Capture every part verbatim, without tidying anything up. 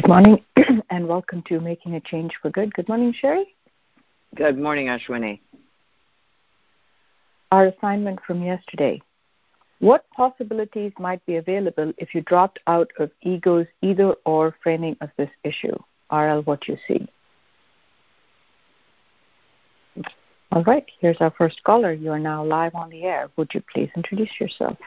Good morning, and welcome to Making a Change for Good. Good morning, Sherry. Good morning, Ashwini. Our assignment from yesterday. What possibilities might be available if you dropped out of ego's either-or framing of this issue? R L, what you see. All right, here's our first caller. You are now live on the air. Would you please introduce yourself?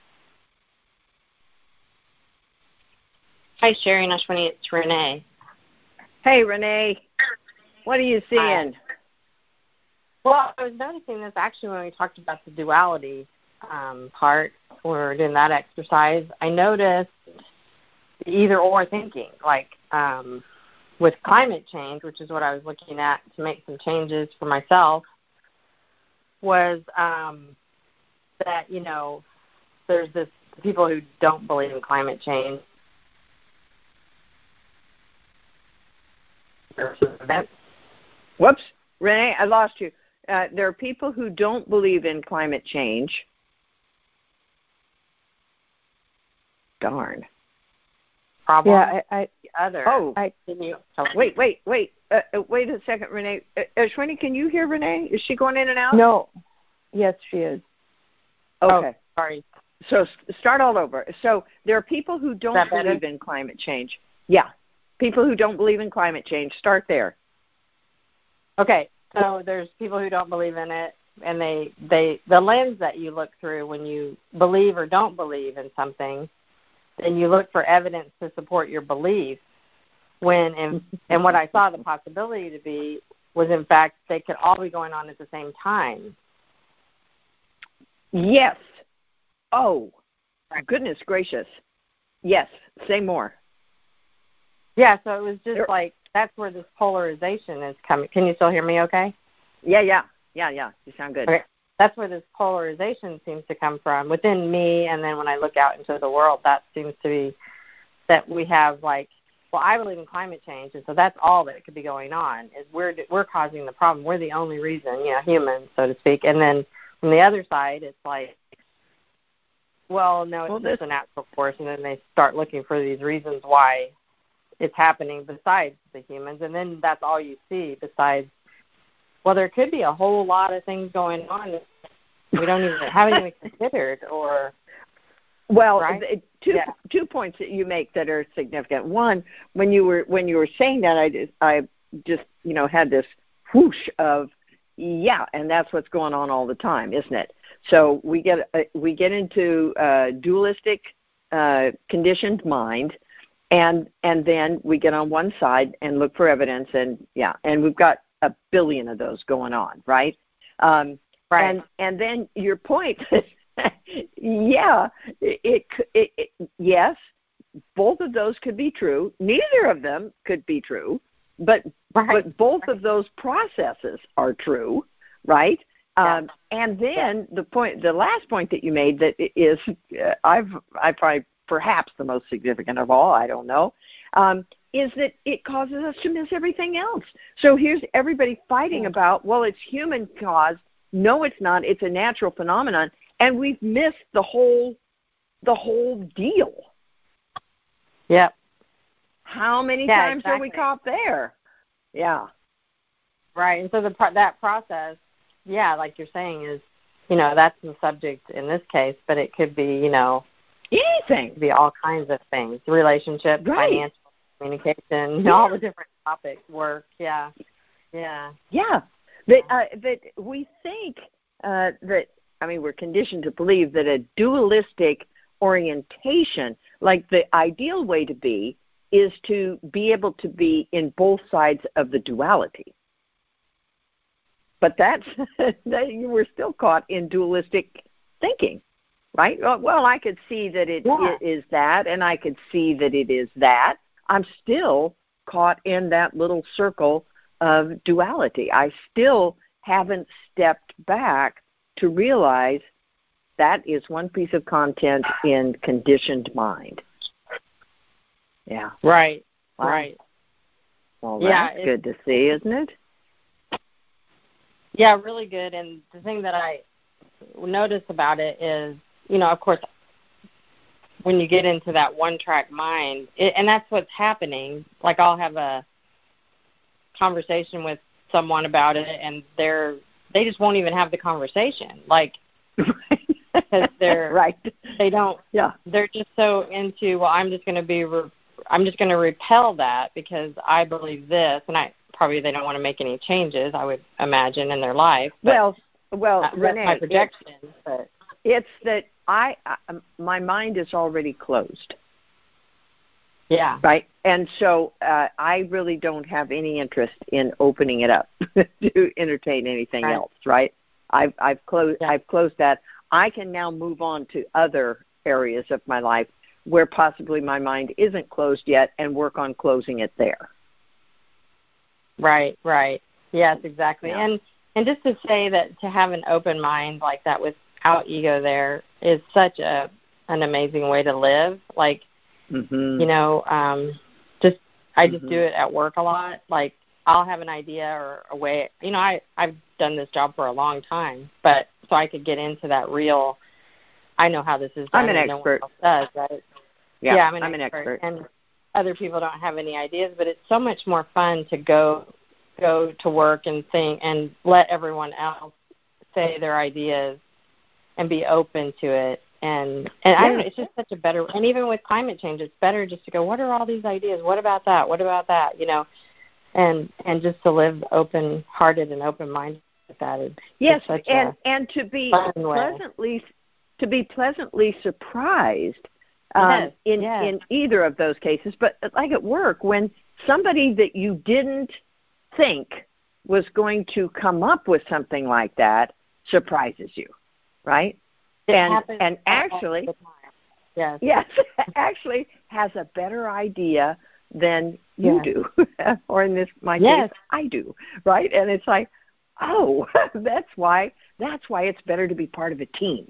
Hi, Sherry and Ashwini. It's Renee. Hey, Renee. What are you seeing? Hi. Well, I was noticing this actually when we talked about the duality um, part, when we were doing that exercise. I noticed the either-or thinking, like um, with climate change, which is what I was looking at to make some changes for myself, was um, that, you know, there's this people who don't believe in climate change. Whoops, Renee, I lost you. Uh, there are people who don't believe in climate change. Darn. Problem. Yeah, I. I other. Oh, I, wait, wait, wait. Uh, wait a second, Renee. Uh, Ashwini, can you hear Renee? Is she going in and out? No. Yes, she is. Okay. Oh, sorry. So start all over. So there are people who don't believe better? in climate change. Yeah. People who don't believe in climate change. Start there. Okay. So there's people who don't believe in it, and they, they the lens that you look through when you believe or don't believe in something, then you look for evidence to support your belief. When and, and what I saw the possibility to be was, in fact, they could all be going on at the same time. Yes. Oh, goodness gracious. Yes. Say more. Yeah, so it was just like, that's where this polarization is coming. Can you still hear me okay? Yeah, yeah. Yeah, yeah. You sound good. Okay. That's where this polarization seems to come from within me, and then when I look out into the world, that seems to be that we have like, well, I believe in climate change, and so that's all that could be going on, is we're, we're causing the problem. We're the only reason, you know, humans, so to speak. And then from the other side, it's like, well, no, it's well, just a natural force, and then they start looking for these reasons why it's happening besides the humans, and then that's all you see besides, well, there could be a whole lot of things going on that we don't even, haven't even considered, or... Well, right? two yeah. two points that you make that are significant. One, when you were when you were saying that, I just, I just you know had this whoosh of yeah, and that's what's going on all the time, isn't it? So we get uh, we get into uh, dualistic uh, conditioned mind, and and then we get on one side and look for evidence, and yeah, and we've got a billion of those going on, right? Um, right. And and then your point. yeah, it, it, it, yes, both of those could be true. Neither of them could be true, but right. but both of those processes are true, right? Yeah. Um, and then yeah. the point, the last point that you made that is, uh, I've I probably perhaps the most significant of all. I don't know. Um, is that it causes us to miss everything else. So here's everybody fighting yeah. about, well, it's human caused. No, it's not. It's a natural phenomenon. And we've missed the whole, the whole deal. Yep. How many yeah, times exactly. are we caught there? Yeah. Right. And so the that process, yeah, like you're saying, is, you know, that's the subject in this case, but it could be, you know, anything. It could be all kinds of things: relationships, right. financial, communication, yeah. all the different topics, work. Yeah. Yeah. Yeah. That uh, that we think uh, that. I mean, we're conditioned to believe that a dualistic orientation, like the ideal way to be, is to be able to be in both sides of the duality. But that's, that you were still caught in dualistic thinking, right? Well, I could see that it, yeah. it is that, and I could see that it is that. I'm still caught in that little circle of duality. I still haven't stepped back to realize that is one piece of content in conditioned mind. Yeah. Right. Wow. Right. Well, yeah, that's good to see, isn't it? Yeah, really good. And the thing that I notice about it is, you know, of course, when you get into that one-track mind, it, and that's what's happening. Like I'll have a conversation with someone about it, and they're they just won't even have the conversation. Like because they're right, they don't. Yeah, they're just so into. Well, I'm just going to be. Re- I'm just going to repel that because I believe this, and I probably they don't want to make any changes. I would imagine in their life. But well, well, that's Renee, my projection. It's, but it's that I, I my mind is already closed. Yeah. Right. And so uh, I really don't have any interest in opening it up to entertain anything right. else. Right. I've I've closed yeah. I've closed that. I can now move on to other areas of my life where possibly my mind isn't closed yet and work on closing it there. Right, right. Yes, exactly. Yeah. And and just to say that to have an open mind like that without ego there is such a an amazing way to live. Like, mm-hmm. you know, um, just I just mm-hmm. do it at work a lot. Like I'll have an idea or a way. You know, I I've done this job for a long time, but so I could get into that real. I know how this is done. I'm an and expert. No one else does, right? Yeah, yeah I'm, an, I'm expert. an expert. And other people don't have any ideas, but it's so much more fun to go go to work and think and let everyone else say their ideas and be open to it. And and yeah. I don't know, it's just such a better. And even with climate change, it's better just to go. What are all these ideas? What about that? What about that? You know, and and just to live open-hearted and open-minded with that. Is, yes, is such and a and to be pleasantly way. to be pleasantly surprised. Um, yes, in yes. in either of those cases, but like at work, when somebody that you didn't think was going to come up with something like that surprises you, right? It and happens and all actually, the time. Yes, yes, actually has a better idea than you yes. do, or in this my yes. case, I do, right? And it's like, oh, that's why that's why it's better to be part of a team.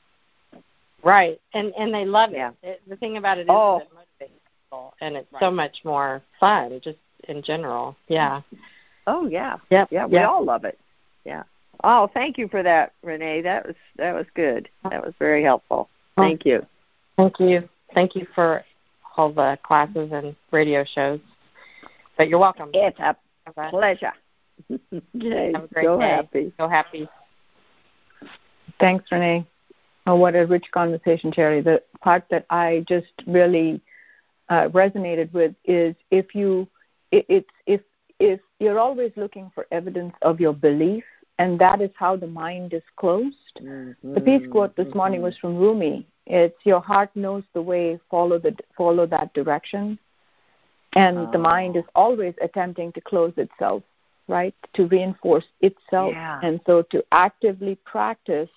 Right, and and they love it. Yeah. it the thing about it is oh. that it motivates people, and it's right. so much more fun, just in general. Yeah. Oh yeah. Yep. Yeah, we yep. all love it. Yeah. Oh, thank you for that, Renee. That was that was good. That was very helpful. Thank you. Thank you. Thank you for all the classes and radio shows. But you're welcome. It's a Okay. pleasure. Okay. Have a great so day. happy. So happy. Thanks, Renee. Oh, what a rich conversation, Terry. The part that I just really uh, resonated with is if you, it, it's if if you're always looking for evidence of your belief, and that is how the mind is closed. Mm-hmm. The peace quote this mm-hmm. morning was from Rumi. It's your heart knows the way, follow the follow that direction, and oh. the mind is always attempting to close itself, right, to reinforce itself, yeah. and so to actively practice.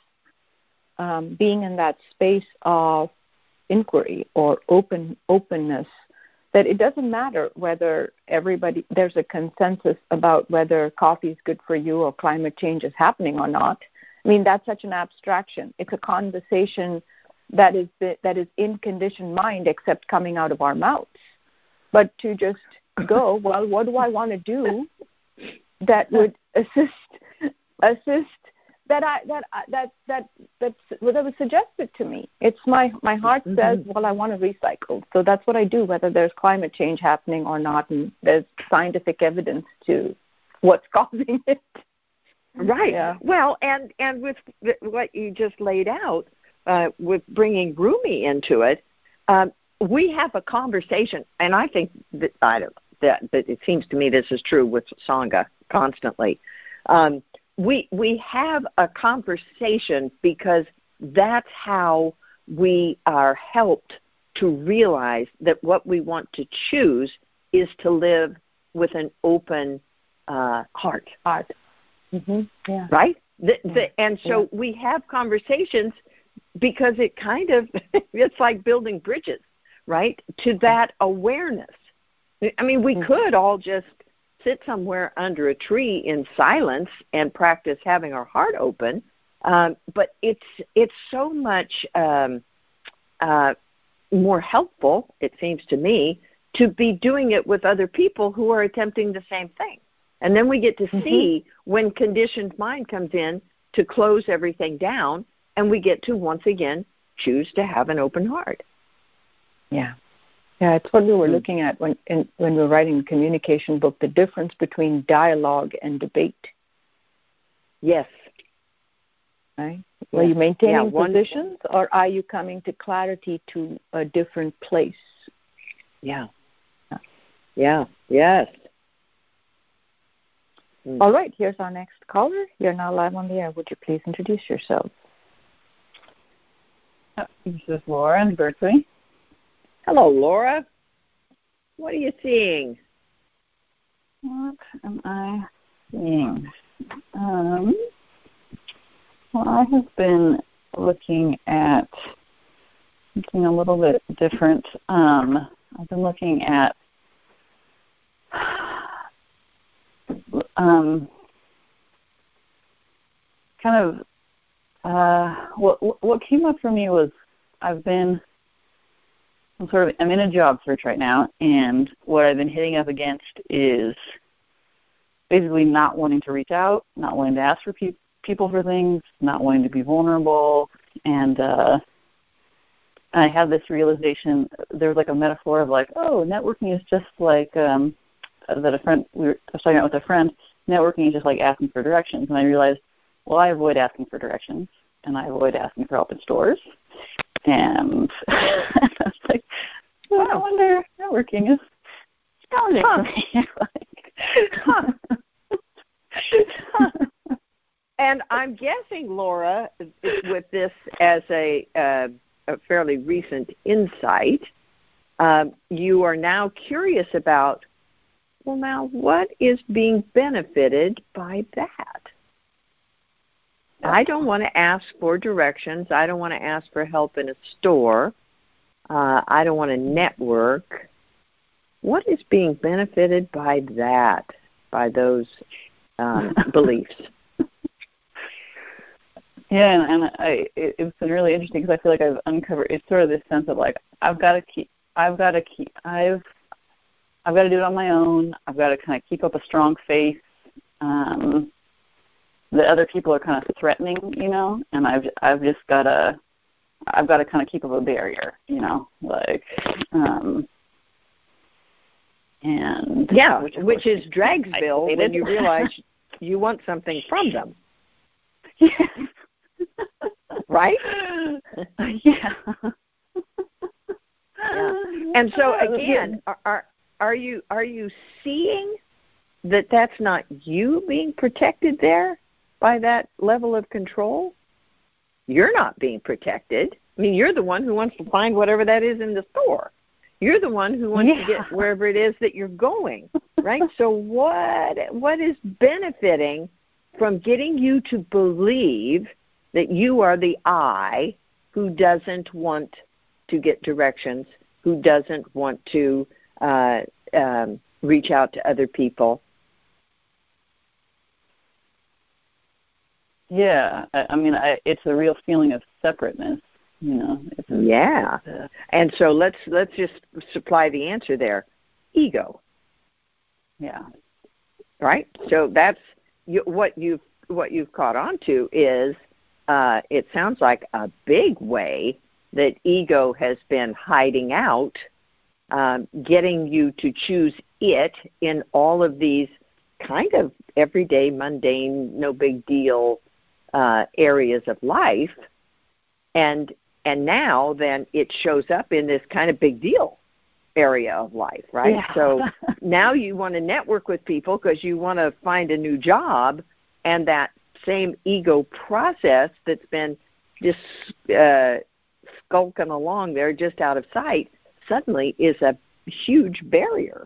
Um, being in that space of inquiry or open openness, that it doesn't matter whether everybody, there's a consensus about whether coffee is good for you or climate change is happening or not. I mean, that's such an abstraction. It's a conversation that is that is in conditioned mind, except coming out of our mouths. But to just go, well, what do I want to do that would assist assist that I that that that that that was suggested to me. It's my my heart mm-hmm. says, well, I want to recycle, so that's what I do, whether there's climate change happening or not, and there's scientific evidence to what's causing it. Right. Yeah. Well, and and with what you just laid out, uh, with bringing Rumi into it, um, we have a conversation, and I think that I don't that that it seems to me this is true with Sangha constantly. Um, We we have a conversation because that's how we are helped to realize that what we want to choose is to live with an open uh, heart. Heart. Mm-hmm. Yeah. Right? The, the, yeah. and so yeah. we have conversations because it kind of, it's like building bridges, right, to that awareness. I mean, we mm-hmm. could all just sit somewhere under a tree in silence and practice having our heart open, um, but it's it's so much um, uh, more helpful, it seems to me, to be doing it with other people who are attempting the same thing. And then we get to mm-hmm. see when conditioned mind comes in to close everything down, and we get to once again choose to have an open heart. Yeah. Yeah, it's what we were Mm. looking at when in, when we were writing the communication book, the difference between dialogue and debate. Yes. Right? Yeah. Are you maintaining Yeah, one, positions, or are you coming to clarity to a different place? Yeah. Yeah. Yes. Mm. All right, here's our next caller. You're now live on the air. Would you please introduce yourself? This is Laura in Berkeley. Hello, Laura. What are you seeing? What am I seeing? Um, well, I have been looking at something a little bit different. Um, I've been looking at um, kind of uh, what what came up for me was I've been I'm sort of I'm in a job search right now, and what I've been hitting up against is basically not wanting to reach out, not wanting to ask for pe- people for things, not wanting to be vulnerable, and uh, I had this realization. There was like a metaphor of like, oh, networking is just like um, that a friend we were I was talking about with a friend. Networking is just like asking for directions, and I realized, well, I avoid asking for directions, and I avoid asking for help in stores. And I was like, oh, I wonder, networking is challenging Huh. for me. Huh. And I'm guessing, Laura, with this as a, uh, a fairly recent insight, um, you are now curious about, well, now what is being benefited by that? I don't want to ask for directions. I don't want to ask for help in a store. Uh, I don't want to network. What is being benefited by that, by those um, beliefs? Yeah, and, and I, it, it's been really interesting because I feel like I've uncovered. It's sort of this sense of like I've got to keep, I've got to keep, I've, I've got to do it on my own. I've got to kind of keep up a strong face. Um, that other people are kind of threatening, you know, and I've I've just got to I've got to kind of keep up a barrier, you know, like um, and yeah, which, which is is Dragsville isolated. when you realize you want something from them, yes. right? Yeah. Yeah. And so again, are, are are you are you seeing that that's not you being protected there by that level of control? You're not being protected. I mean, you're the one who wants to find whatever that is in the store. You're the one who wants yeah. to get wherever it is that you're going, right? So what what is benefiting from getting you to believe that you are the I who doesn't want to get directions, who doesn't want to uh, um, reach out to other people? Yeah, I, I mean, I, it's a real feeling of separateness, you know. It's a, yeah, it's a, and so let's let's just supply the answer there: ego. Yeah. Right. So that's you, what you've what you've caught on to is uh, it sounds like a big way that ego has been hiding out, um, getting you to choose it in all of these kind of everyday, mundane, no big deal uh, areas of life, and and now then it shows up in this kind of big deal area of life, right? Yeah. So now you want to network with people because you want to find a new job, and that same ego process that's been just uh, skulking along there just out of sight suddenly is a huge barrier.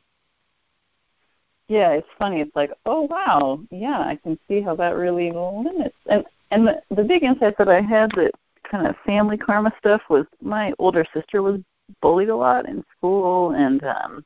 Yeah, it's funny. It's like, oh wow, yeah, I can see how that really limits. And and the, the big insight that I had, that kind of family karma stuff, was my older sister was bullied a lot in school, and um,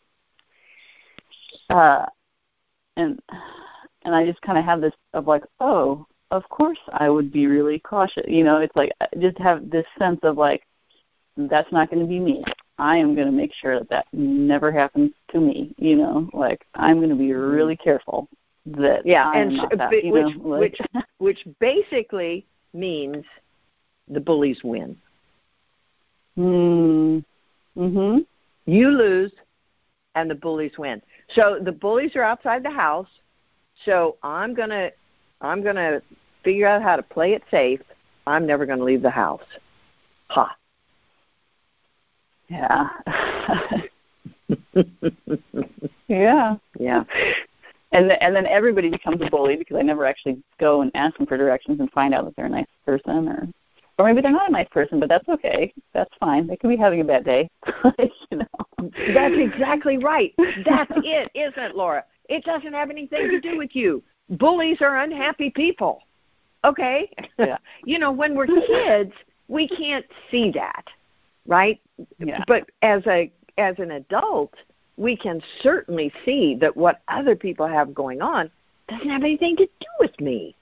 uh, and and I just kind of have this of like, oh, of course I would be really cautious. You know, it's like I just have this sense of like, that's not going to be me. I am going to make sure that that never happens to me. You know, like I'm going to be really careful that yeah, I am and not so, that. which, You know, like, which which basically means the bullies win. Hmm. Mm-hmm. You lose, and the bullies win. So the bullies are outside the house. So I'm gonna, I'm gonna figure out how to play it safe. I'm never gonna leave the house. Ha. Yeah. yeah. Yeah. And the, and then everybody becomes a bully because I never actually go and ask them for directions and find out that they're a nice person, or or maybe they're not a nice person, but that's okay. That's fine. They could be having a bad day. you know. That's exactly right. That's it, isn't it, Laura? It doesn't have anything to do with you. Bullies are unhappy people. Okay? Yeah. You know, when we're kids, we can't see that, right? Yeah. But as a as an adult, we can certainly see that what other people have going on doesn't have anything to do with me.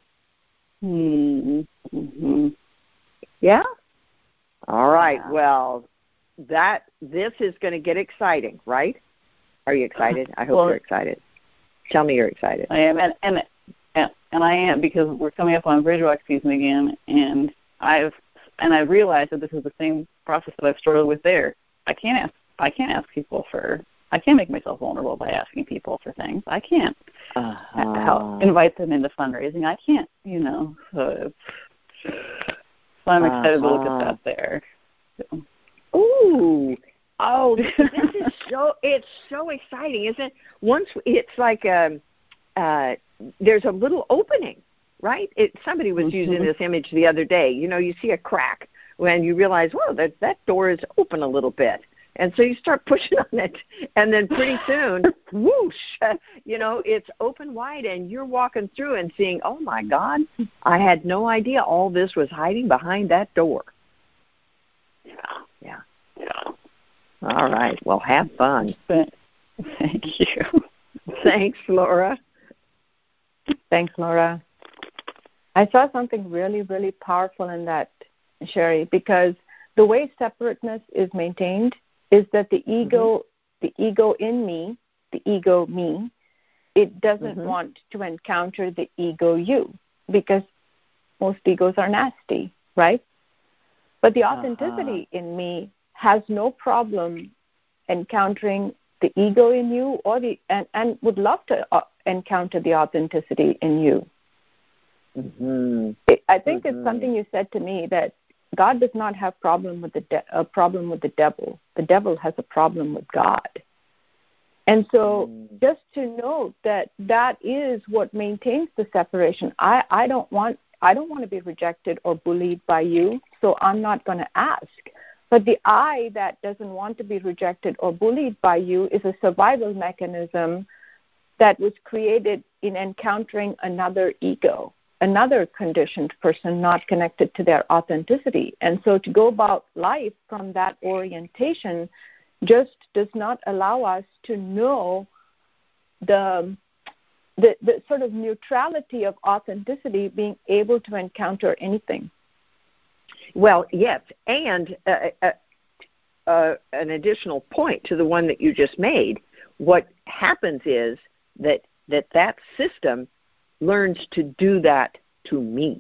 Mm-hmm. Yeah? All right. Yeah. Well, that this is going to get exciting, right? Are you excited? I hope well, you're excited. Tell me you're excited. I am, and, and and and I am, because we're coming up on Bridgewalk season again, and I've and I realized that this is the same process that I've struggled with there. I can't ask. I can't ask people for. I can't make myself vulnerable by asking people for things. I can't uh-huh. help invite them into fundraising. I can't. You know. So, so I'm excited uh-huh. to look at that there. So. Ooh. Oh, this is so, it's so exciting, isn't it? Once it's like um, uh, there's a little opening, right? It, somebody was mm-hmm. using this image the other day. You know, you see a crack when you realize, whoa, that, that door is open a little bit. And so you start pushing on it, and then pretty soon, whoosh, you know, it's open wide, and you're walking through and seeing, oh, my God, I had no idea all this was hiding behind that door. Yeah. Yeah. Yeah. All right. Well, have fun. Thank you. Thanks, Laura. Thanks, Laura. I saw something really, really powerful in that, Sherry, because the way separateness is maintained is that the ego, mm-hmm. the ego in me, the ego me, it doesn't mm-hmm. want to encounter the ego you, because most egos are nasty, right? But the authenticity uh-huh. in me has no problem encountering the ego in you, or the and, and would love to uh, encounter the authenticity in you. Mm-hmm. It, I think mm-hmm. it's something you said to me, that God does not have problem with the de- a problem with the devil. The devil has a problem with God. And so mm-hmm. just to know that that is what maintains the separation. I, I don't want I don't want to be rejected or bullied by you, so I'm not going to ask. But the I that doesn't want to be rejected or bullied by you is a survival mechanism that was created in encountering another ego, another conditioned person not connected to their authenticity. And so to go about life from that orientation just does not allow us to know the, the, the sort of neutrality of authenticity, being able to encounter anything. Well, yes, and uh, uh, uh, an additional point to the one that you just made, what happens is that that, that system learns to do that to me,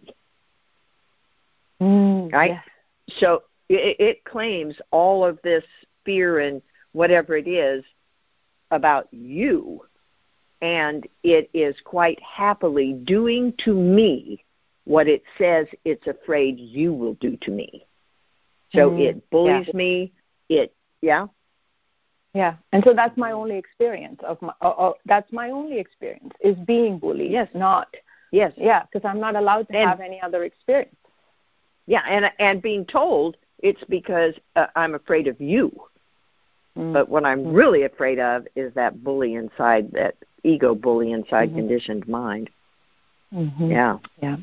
mm, right? Yes. So it, it claims all of this fear and whatever it is about you, and it is quite happily doing to me what it says it's afraid you will do to me. So mm, it bullies yeah. me. It, yeah? Yeah, and so that's my only experience of my. Uh, uh, that's my only experience is being bullied. Yes, not. Yes. Yeah, because I'm not allowed to and, have any other experience. Yeah, and and being told it's because uh, I'm afraid of you. Mm. But what I'm mm. really afraid of is that bully inside, that ego bully inside mm-hmm. conditioned mind. Mm-hmm. Yeah. Yeah.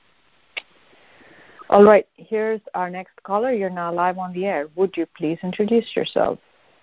All right, here's our next caller. You're now live on the air. Would you please introduce yourself?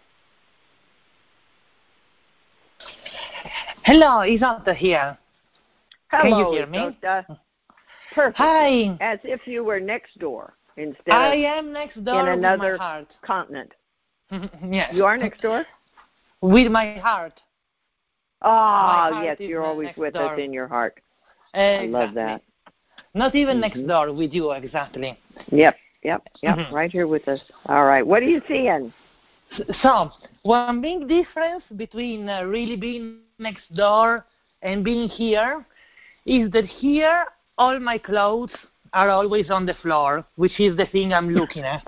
Hello, Isolde here. Hello, Can you hear me? Isolde. Perfect. Hi. As if you were next door instead I of am next door in another with my heart. continent. Yes. You are next door? With my heart. Ah, oh, yes, you're always with door. us in your heart. Exactly. I love that. Not even mm-hmm. next door with you, exactly. Yep, yep, yep, mm-hmm. right here with us. All right, what are you seeing? So, one big difference between uh, really being next door and being here is that here all my clothes are always on the floor, which is the thing I'm looking at.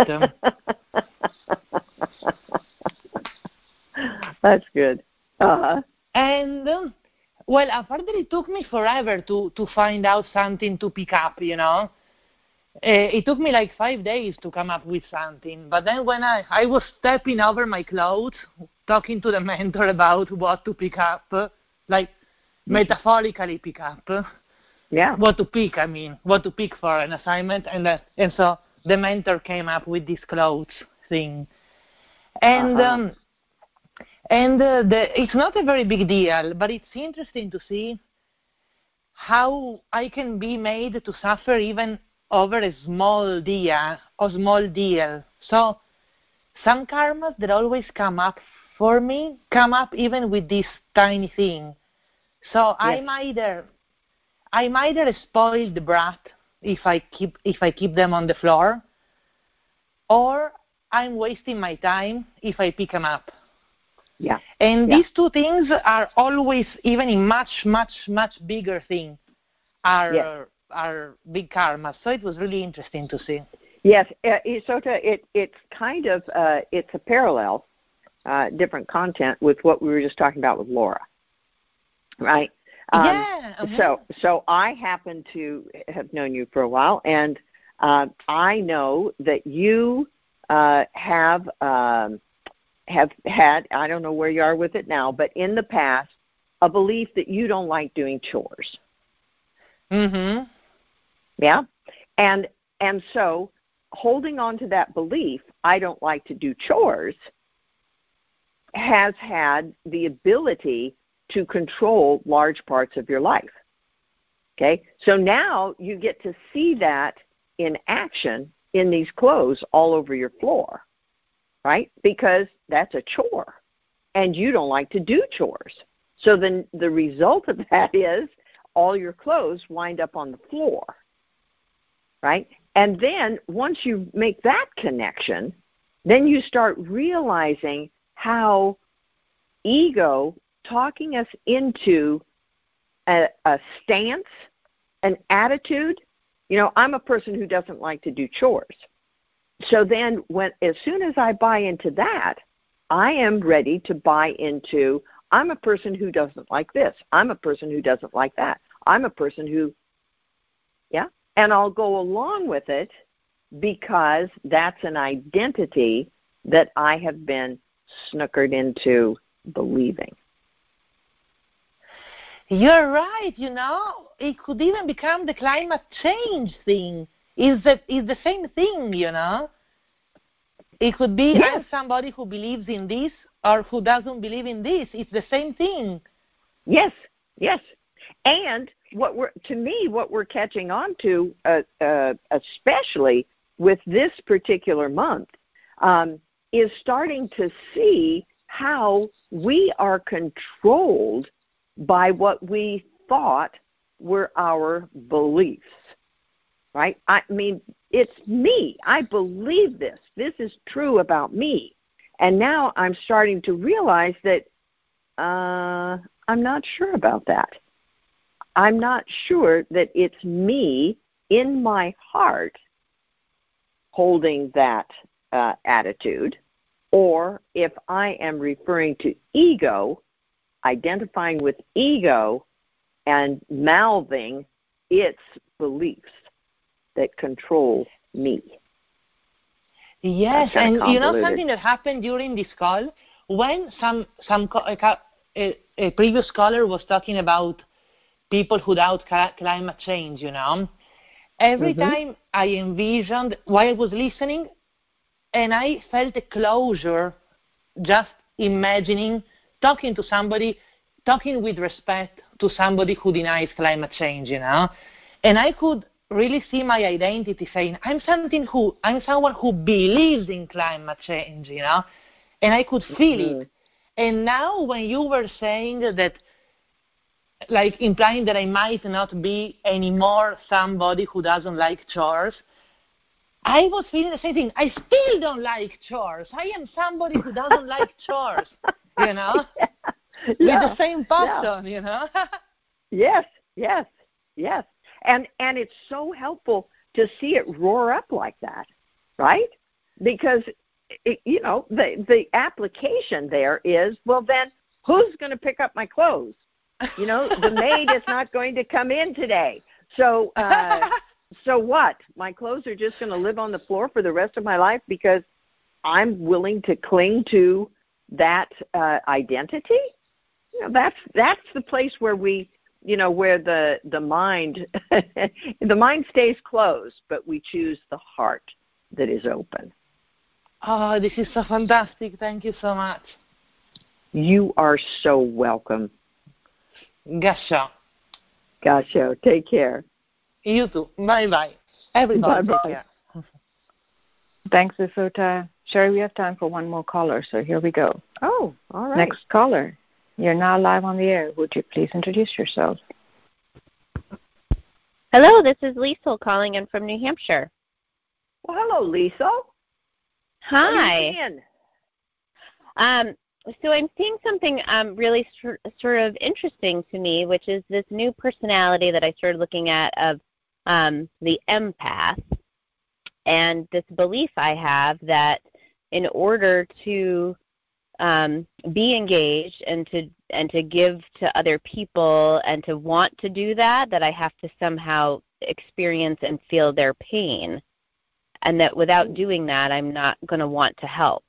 That's good. Uh-huh. And, um, well, apparently it took me forever to, to find out something to pick up, you know. Uh, it took me like five days to come up with something. But then when I, I was stepping over my clothes, talking to the mentor about what to pick up, like mm-hmm. metaphorically pick up. Yeah. What to pick, I mean, what to pick for an assignment. And uh, and so the mentor came up with this clothes thing. And uh-huh. um, and uh, the, it's not a very big deal, but it's interesting to see how I can be made to suffer even over a small deal, a small deal. So some karmas that always come up for me come up even with this tiny thing. So yes. I'm either I'm either a spoiled brat if I keep if I keep them on the floor, or I'm wasting my time if I pick them up. Yeah. And yeah. these two things are always, even in much, much, much bigger thing, are yes. are big karmas. So it was really interesting to see. Yes, uh, Isota, it it's kind of uh, it's a parallel, uh, different content with what we were just talking about with Laura, right? Um, yeah. Uh-huh. So so I happen to have known you for a while, and uh, I know that you uh, have. Um, have had, I don't know where you are with it now, but in the past, a belief that you don't like doing chores. Mm-hmm. Yeah? And and so holding on to that belief, I don't like to do chores, has had the ability to control large parts of your life. Okay? So now you get to see that in action in these clothes all over your floor. Right? Because that's a chore, and you don't like to do chores. So then the result of that is all your clothes wind up on the floor, right? And then once you make that connection, then you start realizing how ego talking us into a, a stance, an attitude. You know, I'm a person who doesn't like to do chores. So then when, as soon as I buy into that, I am ready to buy into, I'm a person who doesn't like this. I'm a person who doesn't like that. I'm a person who, yeah, and I'll go along with it because that's an identity that I have been snookered into believing. You're right, you know, it could even become the climate change thing. Is that is the same thing, you know? It could be yes. I'm somebody who believes in this or who doesn't believe in this. It's the same thing. Yes, yes. And what we're to me, what we're catching on to, uh, uh, especially with this particular month, um, is starting to see how we are controlled by what we thought were our beliefs. Right? I mean, it's me. I believe this. This is true about me. And now I'm starting to realize that uh, I'm not sure about that. I'm not sure that it's me in my heart holding that uh, attitude, or if I am referring to ego, identifying with ego and mouthing its beliefs that control me. Yes, and you know something that happened during this call? When some some a, a previous caller was talking about people who doubt climate change, you know, every mm-hmm. time I envisioned, while I was listening, and I felt a closure just imagining talking to somebody, talking with respect to somebody who denies climate change, you know, and I could really see my identity saying, I'm something who, I'm someone who believes in climate change, you know, and I could feel mm-hmm. it. And now when you were saying that, like implying that I might not be anymore somebody who doesn't like chores, I was feeling the same thing. I still don't like chores. I am somebody who doesn't like chores, you know, yeah. with Yeah. the same pattern, yeah. you know. Yes, yes, yes. And and it's so helpful to see it roar up like that, right? Because, it, you know, the, the application there is, well, then who's going to pick up my clothes? You know, the maid is not going to come in today. So uh, so what? My clothes are just going to live on the floor for the rest of my life because I'm willing to cling to that uh, identity? You know, that's that's the place where we, you know, where the the mind the mind stays closed, but we choose the heart that is open. Oh, this is so fantastic. Thank you so much. You are so welcome. Gasha. Gasho, take care. You too. Bye-bye. Everybody Bye-bye. take care. Thanks, Isota. Sherry, we have time for one more caller, so here we go. Oh, all right. Next caller. You're now live on the air. Would you please introduce yourself? Hello, this is Liesel calling in from New Hampshire. Well, hello, Lisa. Hi. Um, so I'm seeing something um, really sort sort of interesting to me, which is this new personality that I started looking at of um, the empath, and this belief I have that in order to um, be engaged and to and to give to other people and to want to do that, that I have to somehow experience and feel their pain, and that without doing that, I'm not going to want to help.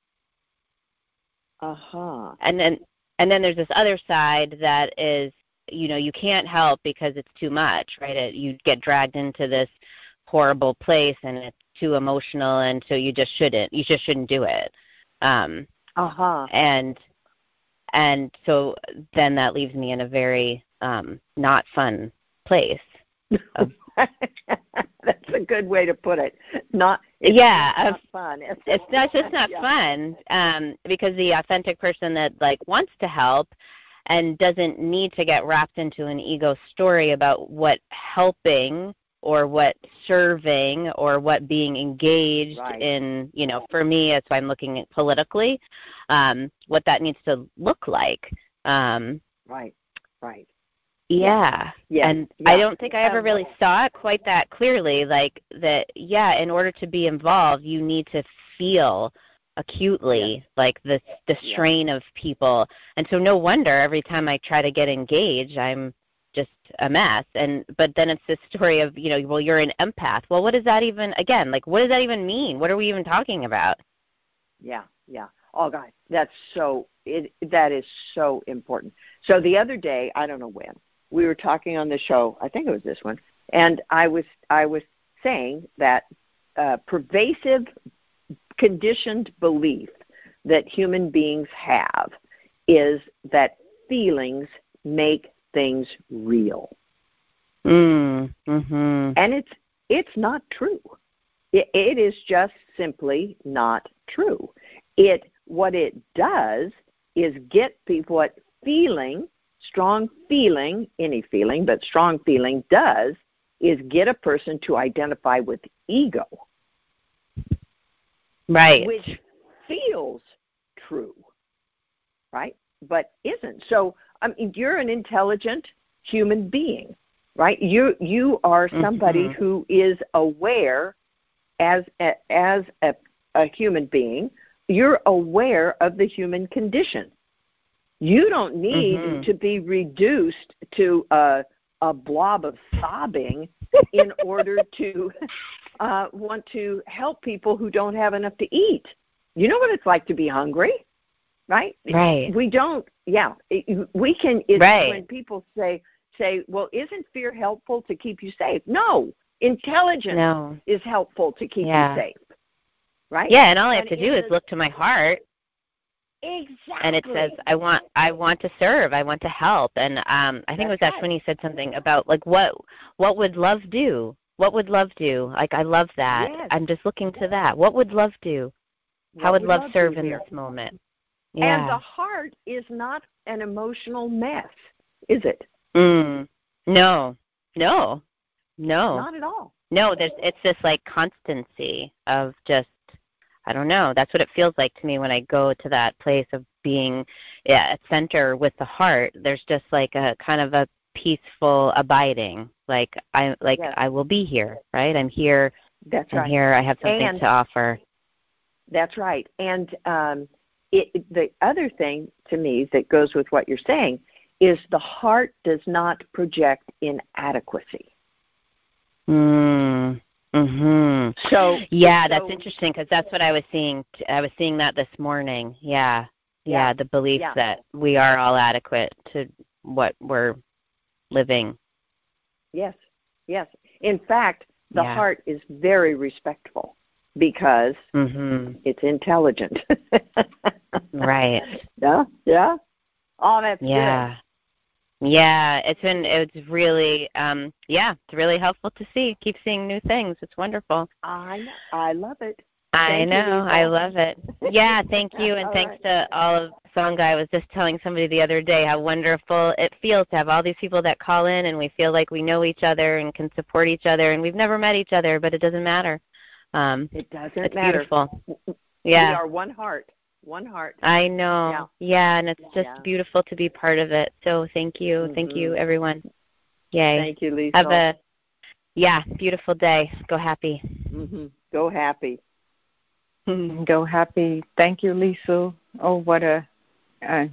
Uh-huh. And then and then there's this other side that is, you know, you can't help because it's too much, right? It, you get dragged into this horrible place and it's too emotional, and so you just shouldn't. You just shouldn't do it. Um, uh-huh. And and so then that leaves me in a very um, not fun place. Of, That's a good way to put it. Not it's yeah, not of, fun. It's, it's not just not yeah. fun um, because the authentic person that like wants to help and doesn't need to get wrapped into an ego story about what helping or what serving or what being engaged right. in, you know, for me, as I'm looking at politically, um, what that needs to look like. Um, right, right. Yeah. yeah. And yeah. I don't think I ever um, really saw it quite that clearly, like that, yeah, in order to be involved, you need to feel acutely yeah. like the, the strain yeah. of people. And so no wonder every time I try to get engaged, I'm just a mess. And but then it's this story of, you know, well, you're an empath. Well, what does that even, again, like, what does that even mean? What are we even talking about? Yeah, yeah. Oh, God, that's so, it, that is so important. So the other day, I don't know when, we were talking on the show, I think it was this one, and I was I was saying that uh, pervasive conditioned belief that human beings have is that feelings make things real. Mm, mm-hmm. And it's it's not true. It, it is just simply not true. It what it does is get people what feeling, strong feeling, any feeling, but strong feeling does is get a person to identify with ego. Right. Which feels true, right? But isn't. So, I mean, you're an intelligent human being, right? You you are somebody mm-hmm. who is aware as a, as a, a human being. You're aware of the human condition. You don't need mm-hmm. to be reduced to a, a blob of sobbing in order to uh, want to help people who don't have enough to eat. You know what it's like to be hungry, right? Right. We don't, yeah. It, we can, it's right. when people say, say, well, isn't fear helpful to keep you safe? No. Intelligence no. is helpful to keep yeah. you safe, right? Yeah, and all I have and to do is look to my heart. Exactly. And it says, I want I want to serve, I want to help. And um, I think That's it was right. Ashwini said something about, like, what what would love do? What would love do? Like, I love that. Yes. I'm just looking to that. What would love do? What How would, would love, love serve do in here? this moment? Yeah. And the heart is not an emotional mess, is it? Mm. No. No. No. Not at all. no, there's it's this like constancy of just, I don't know. That's what it feels like to me when I go to that place of being yeah, at center with the heart. There's just like a kind of a peaceful abiding. Like I like yes. I will be here, right? I'm here. That's I'm right. here. I have something and, to offer. That's right. And um, it, the other thing to me that goes with what you're saying is the heart does not project inadequacy. Mm. Mhm. So yeah, so, that's interesting because that's what I was seeing. T- I was seeing that this morning. Yeah, yeah, yeah the belief yeah. that we are all adequate to what we're living. Yes, yes. In fact, the yeah. heart is very respectful because mm-hmm. it's intelligent. Right. Yeah, yeah. Oh, that's yeah. good. Yeah, it's been, it's really, um, yeah, it's really helpful to see. Keep seeing new things. It's wonderful. I I love it. I Thank know. you, I love it. Yeah, thank you. And all thanks right. to all of Sangha. I was just telling somebody the other day how wonderful it feels to have all these people that call in and we feel like we know each other and can support each other. And we've never met each other, but it doesn't matter. Um, it doesn't it's matter. Beautiful. Yeah. We are one heart. One heart. I know. Yeah, yeah and it's just yeah. beautiful to be part of it. So thank you. Mm-hmm. Thank you, everyone. Yay. Thank you, Lisa. Have a, yeah, beautiful day. Go happy. Mm-hmm. Go happy. Go happy. Thank you, Lisa. Oh, what a, a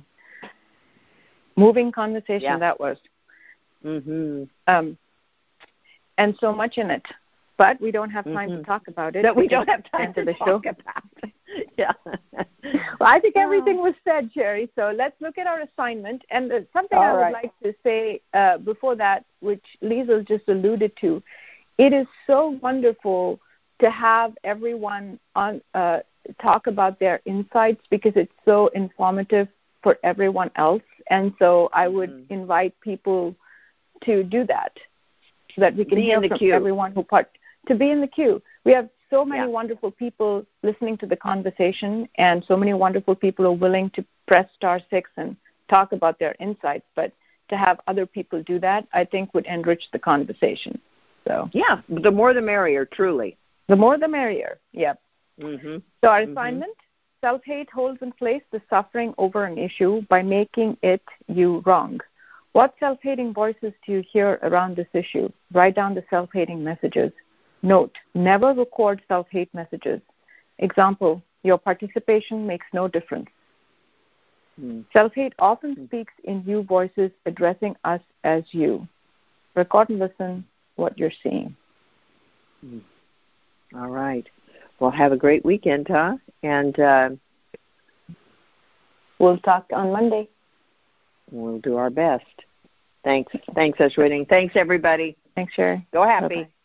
moving conversation yeah. that was. Mm-hmm. Um, and so much in it. But we don't have time mm-hmm. to talk about it. That we, we don't have time to the talk show. about. Yeah. Well, I think everything was said, Sherry. So let's look at our assignment. And uh, something All I would right. like to say uh, before that, which Lisa just alluded to, it is so wonderful to have everyone on uh, talk about their insights because it's so informative for everyone else. And so I would mm-hmm. invite people to do that so that we can be hear in the from queue. everyone who part to be in the queue. We have so many yeah. wonderful people listening to the conversation and so many wonderful people are willing to press star six and talk about their insights. But to have other people do that, I think would enrich the conversation. So yeah, the more the merrier, truly. The more the merrier, yep. Mm-hmm. So our mm-hmm. assignment, self-hate holds in place the suffering over an issue by making it you wrong. What self-hating voices do you hear around this issue? Write down the self-hating messages. Note, never record self-hate messages. Example, your participation makes no difference. Mm. Self-hate often mm. speaks in you voices addressing us as you. Record and listen what you're seeing. Mm. All right. Well, have a great weekend, huh? And uh, we'll talk on Monday. We'll do our best. Thanks. Thanks, Ashwini. Thanks, everybody. Thanks, Sherry. Go happy. Bye-bye.